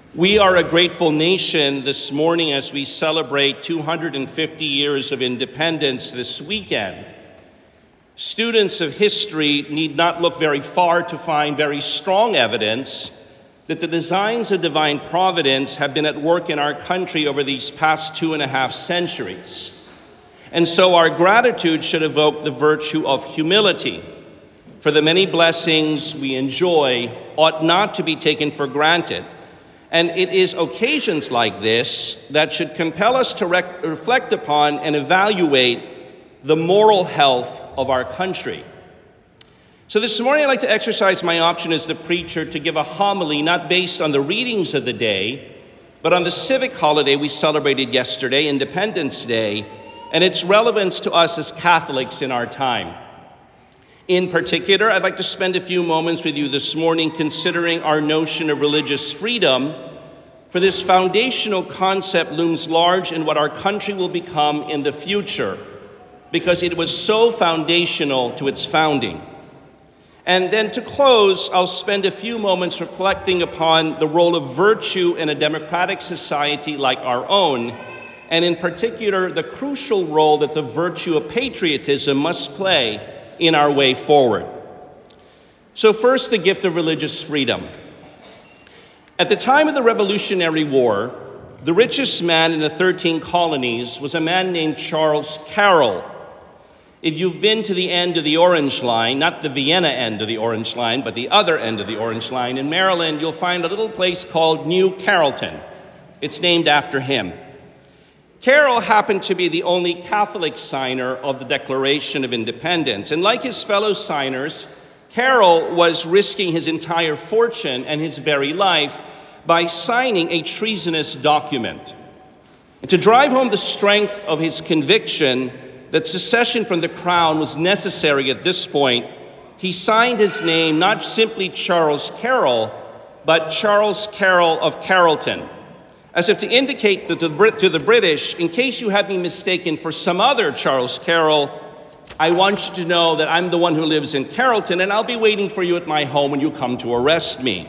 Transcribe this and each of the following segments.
We are a grateful nation this morning as we celebrate 250 years of independence this weekend. Students of history need not look very far to find very strong evidence that the designs of divine providence have been at work in our country over these past 2.5 centuries. And so our gratitude should evoke the virtue of humility, for the many blessings we enjoy ought not to be taken for granted. And it is occasions like this that should compel us to reflect upon and evaluate the moral health of our country. So this morning I'd like to exercise my option as the preacher to give a homily not based on the readings of the day, but on the civic holiday we celebrated yesterday, Independence Day, and its relevance to us as Catholics in our time. In particular, I'd like to spend a few moments with you this morning considering our notion of religious freedom, for this foundational concept looms large in what our country will become in the future, because it was so foundational to its founding. And then to close, I'll spend a few moments reflecting upon the role of virtue in a democratic society like our own, and in particular, the crucial role that the virtue of patriotism must play in our way forward. So first, the gift of religious freedom. At the time of the Revolutionary War, the richest man in the 13 colonies was a man named Charles Carroll. If you've been to the end of the Orange Line, not the Vienna end of the Orange Line, but the other end of the Orange Line in Maryland, you'll find a little place called New Carrollton. It's named after him. Carroll happened to be the only Catholic signer of the Declaration of Independence. And like his fellow signers, Carroll was risking his entire fortune and his very life by signing a treasonous document. And to drive home the strength of his conviction that secession from the crown was necessary at this point, he signed his name not simply Charles Carroll, but Charles Carroll of Carrollton, as if to indicate to the British, in case you had me mistaken for some other Charles Carroll, I want you to know that I'm the one who lives in Carrollton, and I'll be waiting for you at my home when you come to arrest me.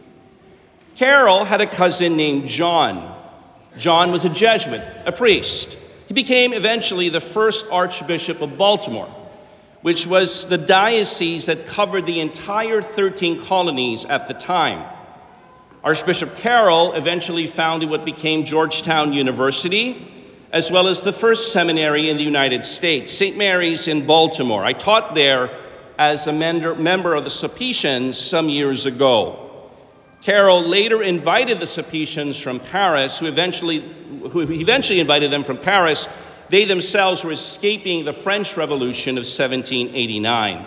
Carroll had a cousin named John. John was a Jesuit, a priest. He became eventually the first Archbishop of Baltimore, which was the diocese that covered the entire 13 colonies at the time. Archbishop Carroll eventually founded what became Georgetown University, as well as the first seminary in the United States, St. Mary's in Baltimore. I taught there as a member of the Sulpicians some years ago. Carroll later invited the Sulpicians from Paris, who eventually invited them from Paris. They themselves were escaping the French Revolution of 1789.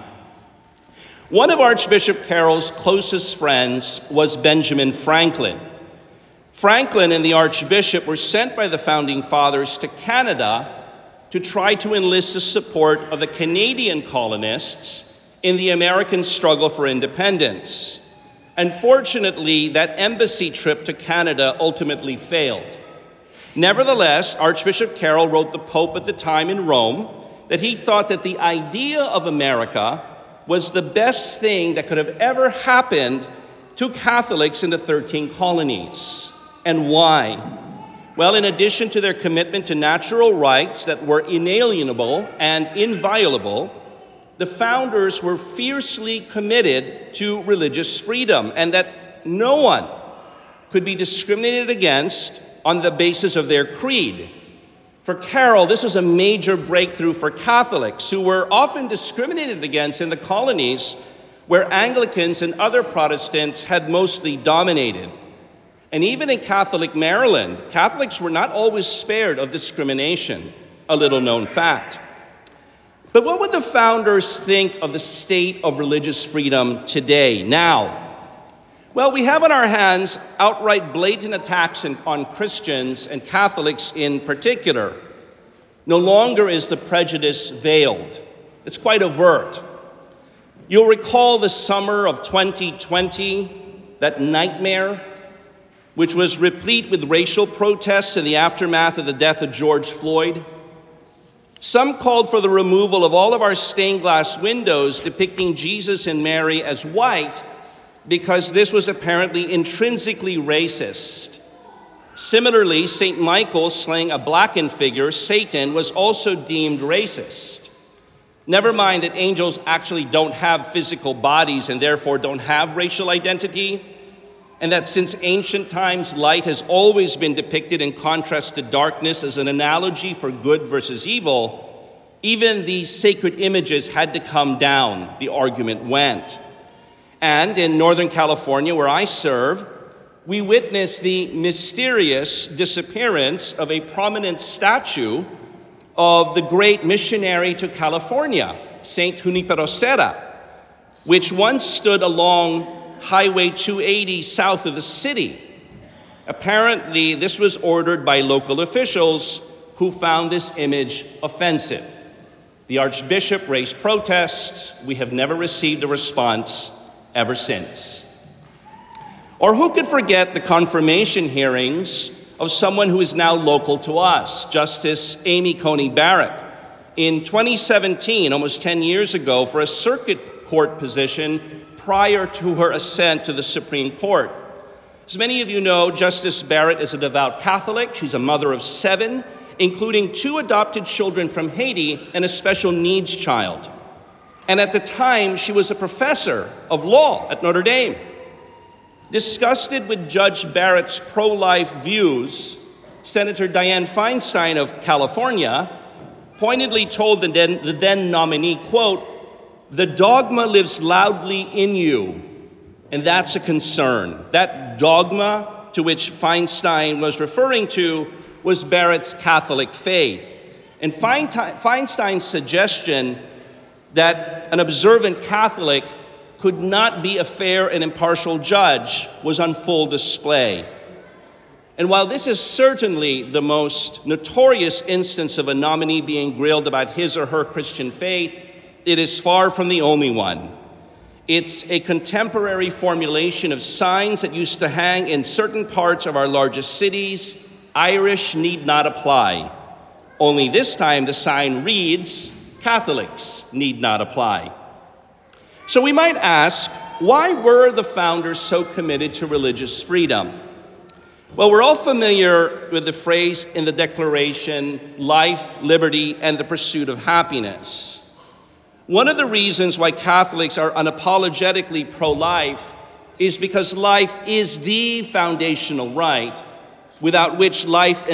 One of Archbishop Carroll's closest friends was Benjamin Franklin. Franklin and the Archbishop were sent by the Founding Fathers to Canada to try to enlist the support of the Canadian colonists in the American struggle for independence. Unfortunately, that embassy trip to Canada ultimately failed. Nevertheless, Archbishop Carroll wrote the Pope at the time in Rome that he thought that the idea of America was the best thing that could have ever happened to Catholics in the 13 colonies. And why? Well, in addition to their commitment to natural rights that were inalienable and inviolable, the founders were fiercely committed to religious freedom, and that no one could be discriminated against on the basis of their creed. For Carroll, this was a major breakthrough for Catholics who were often discriminated against in the colonies where Anglicans and other Protestants had mostly dominated. And even in Catholic Maryland, Catholics were not always spared of discrimination, a little-known fact. But what would the founders think of the state of religious freedom today, now? Well, we have on our hands outright blatant attacks on Christians and Catholics in particular. No longer is the prejudice veiled. It's quite overt. You'll recall the summer of 2020, that nightmare, which was replete with racial protests in the aftermath of the death of George Floyd. Some called for the removal of all of our stained glass windows depicting Jesus and Mary as white, because this was apparently intrinsically racist. Similarly, St. Michael slaying a blackened figure, Satan, was also deemed racist. Never mind that angels actually don't have physical bodies and therefore don't have racial identity, and that since ancient times, light has always been depicted in contrast to darkness as an analogy for good versus evil, even these sacred images had to come down, the argument went. And in Northern California, where I serve, we witnessed the mysterious disappearance of a prominent statue of the great missionary to California, Saint Junipero Serra, which once stood along Highway 280 south of the city. Apparently, this was ordered by local officials who found this image offensive. The Archbishop raised protests. We have never received a response ever since. Or who could forget the confirmation hearings of someone who is now local to us, Justice Amy Coney Barrett, in 2017, almost 10 years ago, for a circuit court position prior to her ascent to the Supreme Court. As many of you know, Justice Barrett is a devout Catholic. She's a mother of 7, including 2 adopted children from Haiti and a special needs child. And at the time, she was a professor of law at Notre Dame. Disgusted with Judge Barrett's pro-life views, Senator Dianne Feinstein of California pointedly told the then nominee, quote, "The dogma lives loudly in you, and that's a concern." That dogma to which Feinstein was referring to was Barrett's Catholic faith. And Feinstein's suggestion that an observant Catholic could not be a fair and impartial judge was on full display. And while this is certainly the most notorious instance of a nominee being grilled about his or her Christian faith, it is far from the only one. It's a contemporary formulation of signs that used to hang in certain parts of our largest cities. Irish need not apply. Only this time the sign reads, Catholics need not apply. So we might ask, why were the founders so committed to religious freedom? Well, we're all familiar with the phrase in the Declaration, life, liberty, and the pursuit of happiness. One of the reasons why Catholics are unapologetically pro-life is because life is the foundational right, without which liberty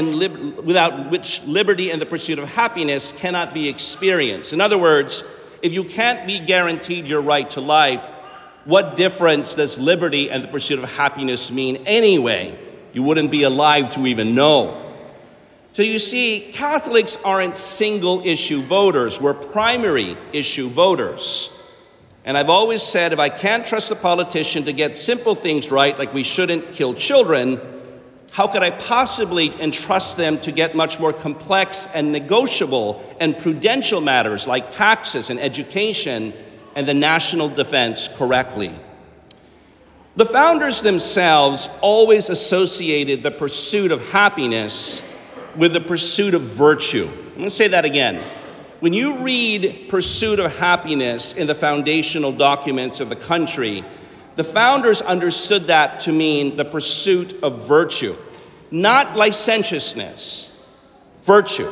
and the pursuit of happiness cannot be experienced. In other words, if you can't be guaranteed your right to life, what difference does liberty and the pursuit of happiness mean anyway? You wouldn't be alive to even know. So you see, Catholics aren't single-issue voters. We're primary-issue voters. And I've always said, if I can't trust a politician to get simple things right, like we shouldn't kill children, how could I possibly entrust them to get much more complex and negotiable and prudential matters like taxes and education and the national defense correctly? The founders themselves always associated the pursuit of happiness with the pursuit of virtue. I'm going to say that again. When you read pursuit of happiness in the foundational documents of the country, the founders understood that to mean the pursuit of virtue, not licentiousness, virtue.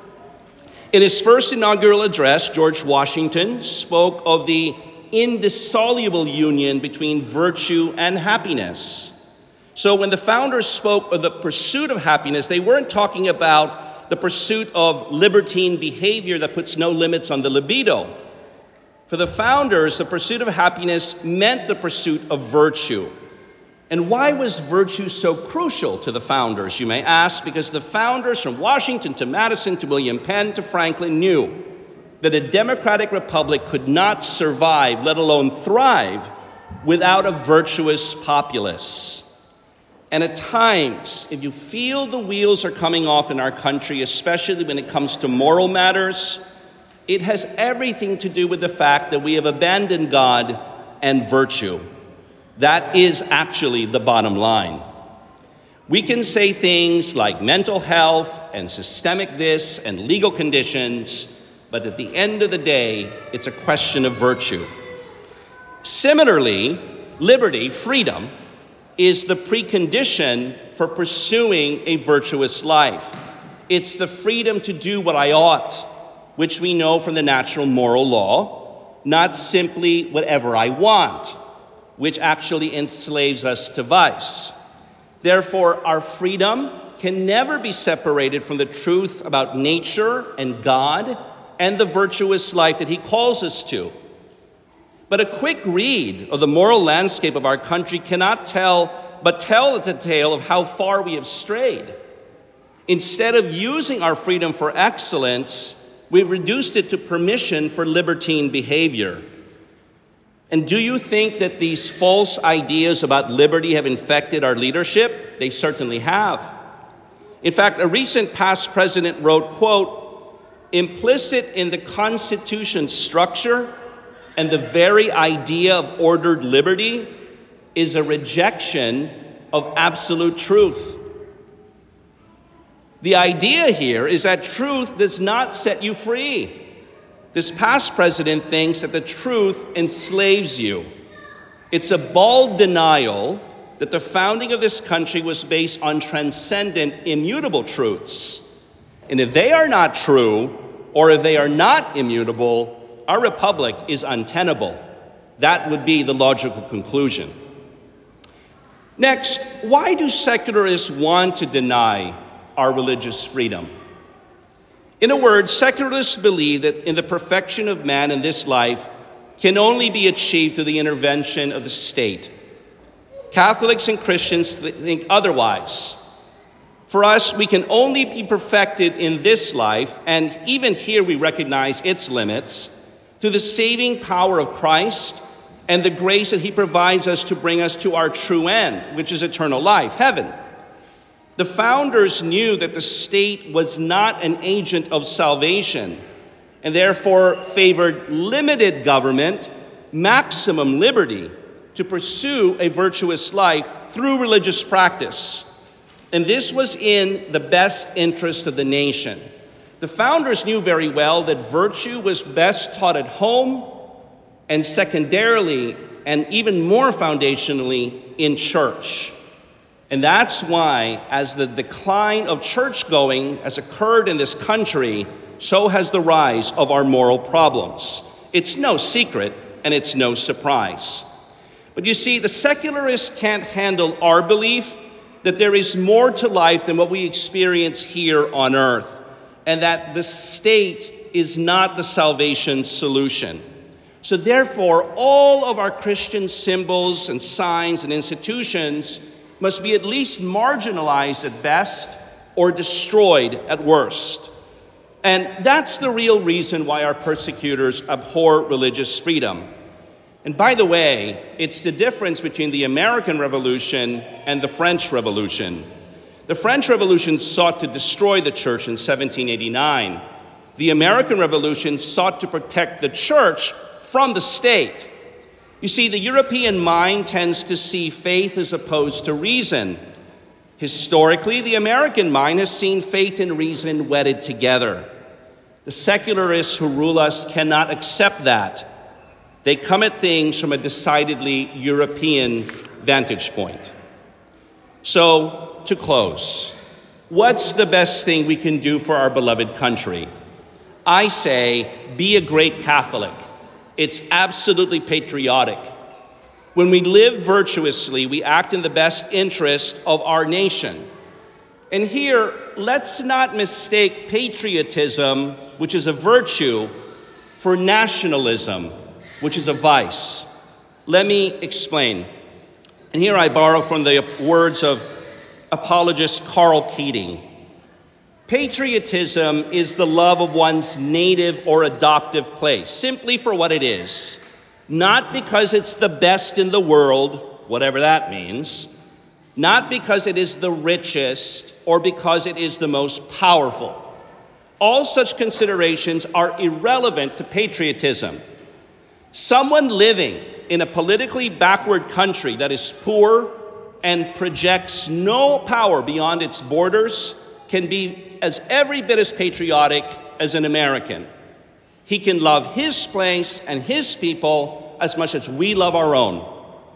In his first inaugural address, George Washington spoke of the indissoluble union between virtue and happiness. So when the founders spoke of the pursuit of happiness, they weren't talking about the pursuit of libertine behavior that puts no limits on the libido. For the founders, the pursuit of happiness meant the pursuit of virtue. And why was virtue so crucial to the founders, you may ask? Because the founders, from Washington to Madison to William Penn to Franklin, knew that a democratic republic could not survive, let alone thrive, without a virtuous populace. And at times, if you feel the wheels are coming off in our country, especially when it comes to moral matters, it has everything to do with the fact that we have abandoned God and virtue. That is actually the bottom line. We can say things like mental health and systemic this and legal conditions, but at the end of the day, it's a question of virtue. Similarly, Liberty, freedom, is the precondition for pursuing a virtuous life. It's the freedom to do what I ought, which we know from the natural moral law, not simply whatever I want, which actually enslaves us to vice. Therefore, our freedom can never be separated from the truth about nature and God and the virtuous life that he calls us to. But a quick read of the moral landscape of our country cannot tell the tale of how far we have strayed. Instead of using our freedom for excellence, we've reduced it to permission for libertine behavior. And do you think that these false ideas about liberty have infected our leadership? They certainly have. In fact, a recent past president wrote, quote, "Implicit in the Constitution's structure and the very idea of ordered liberty is a rejection of absolute truth." The idea here is that truth does not set you free. This past president thinks that the truth enslaves you. It's a bald denial that the founding of this country was based on transcendent, immutable truths. And if they are not true, or if they are not immutable, our republic is untenable. That would be the logical conclusion. Next, why do secularists want to deny our religious freedom? In a word, secularists believe that in the perfection of man in this life can only be achieved through the intervention of the state. Catholics and Christians think otherwise. For us, we can only be perfected in this life, and even here we recognize its limits, through the saving power of Christ and the grace that he provides us to bring us to our true end, which is eternal life, heaven. The founders knew that the state was not an agent of salvation and therefore favored limited government, maximum liberty to pursue a virtuous life through religious practice. And this was in the best interest of the nation. The founders knew very well that virtue was best taught at home and secondarily and even more foundationally in church. And that's why, as the decline of church-going has occurred in this country, so has the rise of our moral problems. It's no secret, and it's no surprise. But you see, the secularists can't handle our belief that there is more to life than what we experience here on earth, and that the state is not the salvation solution. So therefore, all of our Christian symbols and signs and institutions must be at least marginalized at best or destroyed at worst. And that's the real reason why our persecutors abhor religious freedom. And by the way, it's the difference between the American Revolution and the French Revolution. The French Revolution sought to destroy the church in 1789. The American Revolution sought to protect the church from the state. You see, the European mind tends to see faith as opposed to reason. Historically, the American mind has seen faith and reason wedded together. The secularists who rule us cannot accept that. They come at things from a decidedly European vantage point. So, to close, what's the best thing we can do for our beloved country? I say, be a great Catholic. It's absolutely patriotic. When we live virtuously, we act in the best interest of our nation. And here, let's not mistake patriotism, which is a virtue, for nationalism, which is a vice. Let me explain. And here I borrow from the words of apologist Karl Keating. Patriotism is the love of one's native or adoptive place, simply for what it is, not because it's the best in the world, whatever that means, not because it is the richest or because it is the most powerful. All such considerations are irrelevant to patriotism. Someone living in a politically backward country that is poor and projects no power beyond its borders can be as every bit as patriotic as an American. He can love his place and his people as much as we love our own.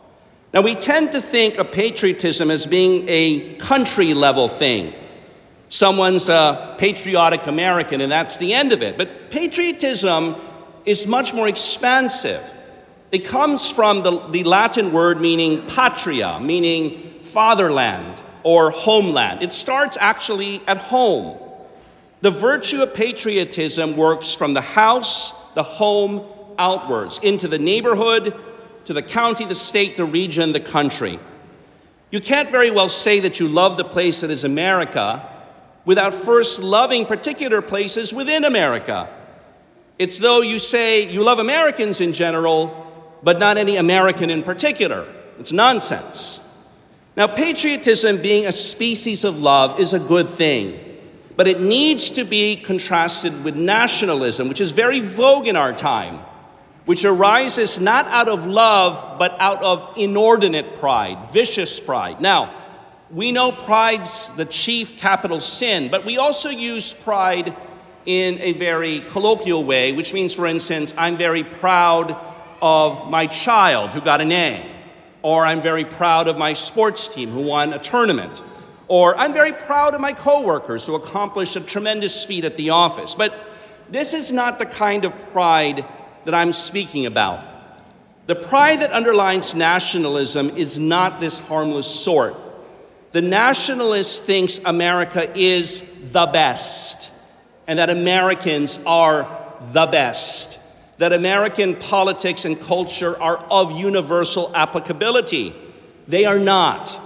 Now, we tend to think of patriotism as being a country-level thing. Someone's a patriotic American, and that's the end of it. But patriotism is much more expansive. It comes from the Latin word meaning patria, meaning fatherland or homeland. It starts actually at home. The virtue of patriotism works from the house, the home, outwards, into the neighborhood, to the county, the state, the region, the country. You can't very well say that you love the place that is America without first loving particular places within America. It's though you say you love Americans in general, but not any American in particular. It's nonsense. Now, patriotism being a species of love is a good thing, but it needs to be contrasted with nationalism, which is very vogue in our time, which arises not out of love, but out of inordinate pride, vicious pride. Now, we know pride's the chief capital sin, but we also use pride in a very colloquial way, which means, for instance, I'm very proud of my child who got an A, or I'm very proud of my sports team who won a tournament, or I'm very proud of my coworkers who accomplished a tremendous feat at the office. But this is not the kind of pride that I'm speaking about. The pride that underlines nationalism is not this harmless sort. The nationalist thinks America is the best, and that Americans are the best, that American politics and culture are of universal applicability. They are not.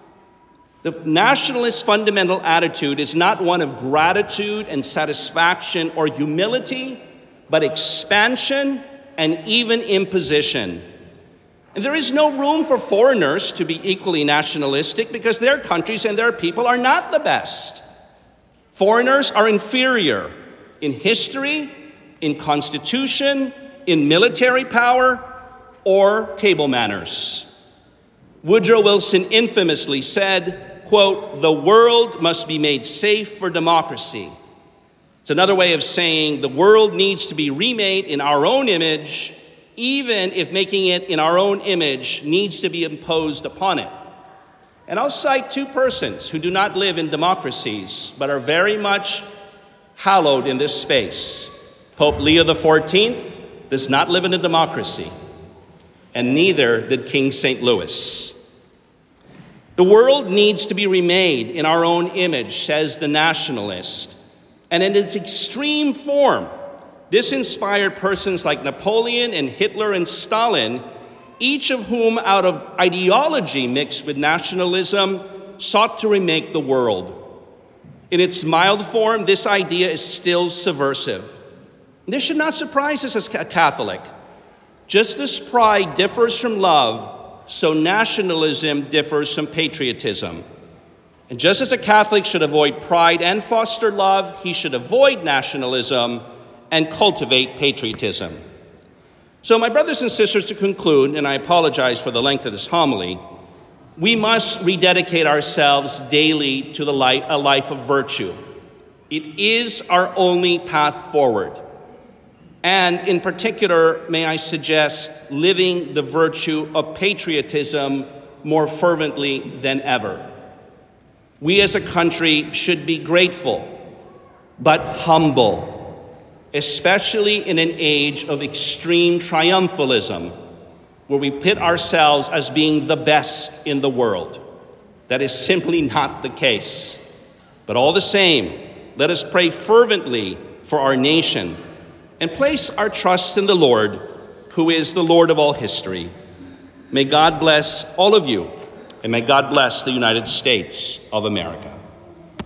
The nationalist fundamental attitude is not one of gratitude and satisfaction or humility, but expansion and even imposition. And there is no room for foreigners to be equally nationalistic because their countries and their people are not the best. Foreigners are inferior in history, in constitution, in military power, or table manners. Woodrow Wilson infamously said, quote, "The world must be made safe for democracy." It's another way of saying the world needs to be remade in our own image, even if making it in our own image needs to be imposed upon it. And I'll cite two persons who do not live in democracies, but are very much hallowed in this space. Pope Leo XIV does not live in a democracy, and neither did King St. Louis. The world needs to be remade in our own image, says the nationalist. And in its extreme form, this inspired persons like Napoleon and Hitler and Stalin, each of whom out of ideology mixed with nationalism sought to remake the world. In its mild form, this idea is still subversive. This should not surprise us as a Catholic. Just as pride differs from love, so nationalism differs from patriotism. And just as a Catholic should avoid pride and foster love, he should avoid nationalism and cultivate patriotism. So, my brothers and sisters, to conclude, and I apologize for the length of this homily, we must rededicate ourselves daily to a life of virtue. It is our only path forward. And in particular, may I suggest living the virtue of patriotism more fervently than ever. We as a country should be grateful, but humble, especially in an age of extreme triumphalism, where we pit ourselves as being the best in the world. That is simply not the case. But all the same, let us pray fervently for our nation and place our trust in the Lord, who is the Lord of all history. May God bless all of you, and may God bless the United States of America.